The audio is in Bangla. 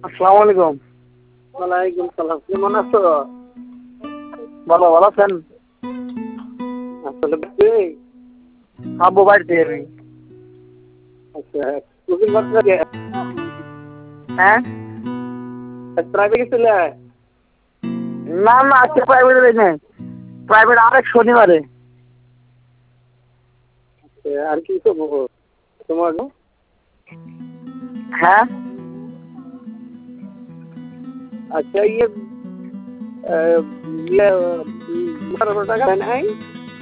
আসসালামু আলাইকুম। ওয়ালাইকুম সালাম। কেমন আছো? ভালো আছেন? আসলে বাড়িতে? আব্বু বাড়িতে আমি। আচ্ছা, কোচিং করতে লাগে? হ্যাঁ? প্রাইভেট গেছিলে? না আজকে প্রাইভেটে যাই নাই। প্রাইভেট আরেক শনিবারে। আচ্ছা, আর কি করবো তোমার? হ্যাঁ? আচ্ছা, ইয়ে 1200 টাকা নাই?